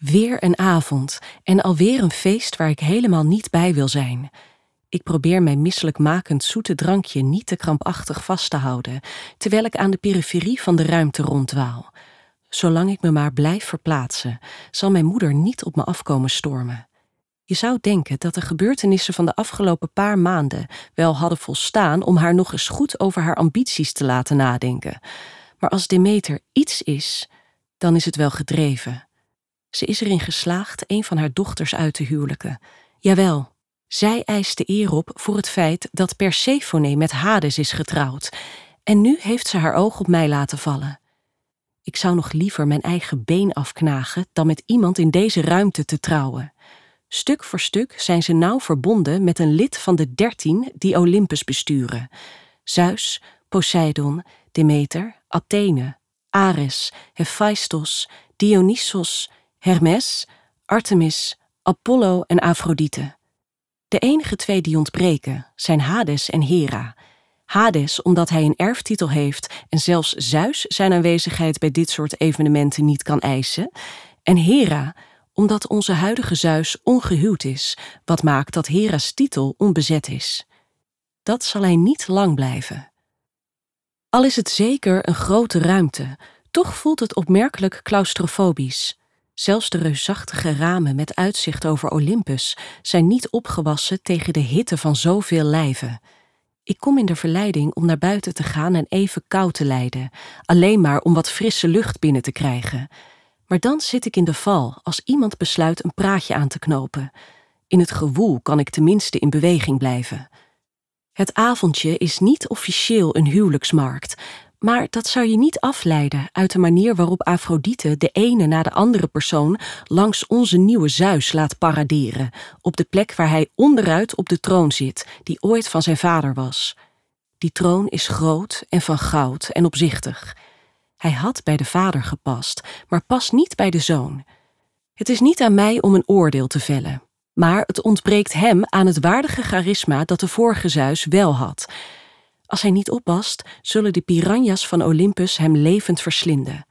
Weer een avond en alweer een feest waar ik helemaal niet bij wil zijn. Ik probeer mijn misselijkmakend zoete drankje niet te krampachtig vast te houden, terwijl ik aan de periferie van de ruimte ronddwaal. Zolang ik me maar blijf verplaatsen, zal mijn moeder niet op me afkomen stormen. Je zou denken dat de gebeurtenissen van de afgelopen paar maanden wel hadden volstaan om haar nog eens goed over haar ambities te laten nadenken. Maar als Demeter iets is, dan is het wel gedreven. Ze is erin geslaagd een van haar dochters uit te huwelijken. Jawel, zij eist de eer op voor het feit dat Persephone met Hades is getrouwd. En nu heeft ze haar oog op mij laten vallen. Ik zou nog liever mijn eigen been afknagen dan met iemand in deze ruimte te trouwen. Stuk voor stuk zijn ze nauw verbonden met een lid van de 13 die Olympus besturen. Zeus, Poseidon, Demeter, Athene, Ares, Hephaïstos, Dionysos, Hermes, Artemis, Apollo en Afrodite. De enige twee die ontbreken zijn Hades en Hera. Hades omdat hij een erftitel heeft en zelfs Zeus zijn aanwezigheid bij dit soort evenementen niet kan eisen. En Hera omdat onze huidige Zeus ongehuwd is, wat maakt dat Hera's titel onbezet is. Dat zal hij niet lang blijven. Al is het zeker een grote ruimte, toch voelt het opmerkelijk claustrofobisch. Zelfs de reusachtige ramen met uitzicht over Olympus zijn niet opgewassen tegen de hitte van zoveel lijven. Ik kom in de verleiding om naar buiten te gaan en even kou te lijden, alleen maar om wat frisse lucht binnen te krijgen. Maar dan zit ik in de val als iemand besluit een praatje aan te knopen. In het gewoel kan ik tenminste in beweging blijven. Het avondje is niet officieel een huwelijksmarkt, maar dat zou je niet afleiden uit de manier waarop Afrodite de ene na de andere persoon langs onze nieuwe Zeus laat paraderen, op de plek waar hij onderuit op de troon zit, die ooit van zijn vader was. Die troon is groot en van goud en opzichtig. Hij had bij de vader gepast, maar past niet bij de zoon. Het is niet aan mij om een oordeel te vellen, maar het ontbreekt hem aan het waardige charisma dat de vorige Zeus wel had. Als hij niet oppast, zullen de piranha's van Olympus hem levend verslinden.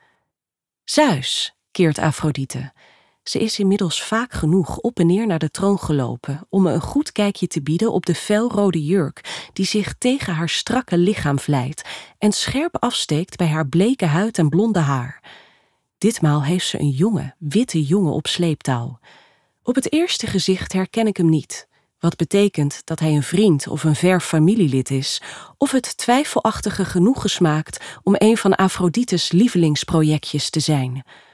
Zeus, keert Afrodite. Ze is inmiddels vaak genoeg op en neer naar de troon gelopen om me een goed kijkje te bieden op de felrode jurk die zich tegen haar strakke lichaam vlijt en scherp afsteekt bij haar bleke huid en blonde haar. Ditmaal heeft ze een jonge, witte jongen op sleeptouw. Op het eerste gezicht herken ik hem niet, wat betekent dat hij een vriend of een ver familielid is, of het twijfelachtige genoegen smaakt om een van Afrodite's lievelingsprojectjes te zijn.